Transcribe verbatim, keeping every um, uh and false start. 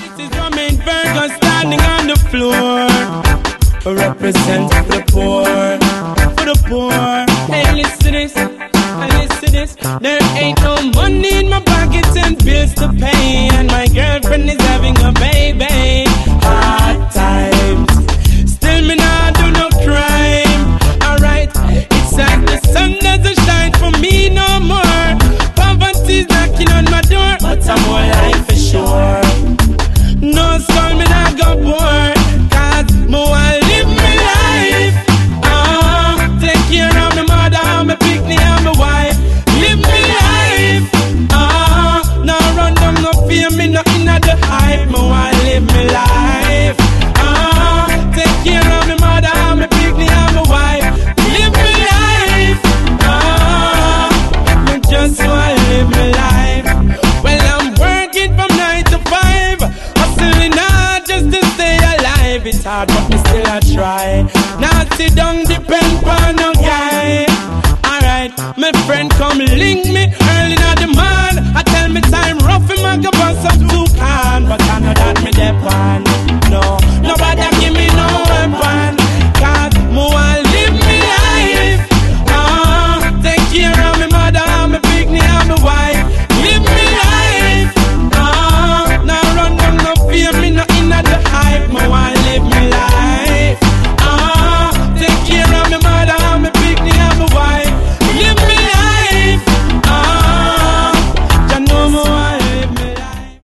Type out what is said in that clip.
This is your main Virgo standing on the floor. Represent the poor, for the poor. Hey, listen this, hey, listen this. There ain't no money in my pockets and bills to pay, and my girlfriend is having a baby. Hard times, still me not do no crime. Alright, it's like the sun doesn't shine for me no more. Poverty's knocking on my door, but I'm more life for sure. No soul, me not go poor, cause me want live my life. Ah, take care of my mother, my picnic and my wife. Live my life. Ah, no run down, no fear me, no inna the hype. Me want live my life. Ah, take care of my mother, my picnic and my wife. Live my life. Ah, me just want live my life. Well, I'm working from nine to five, hustling hard just to stay alive. It's hard, but me still I try. Now sit down the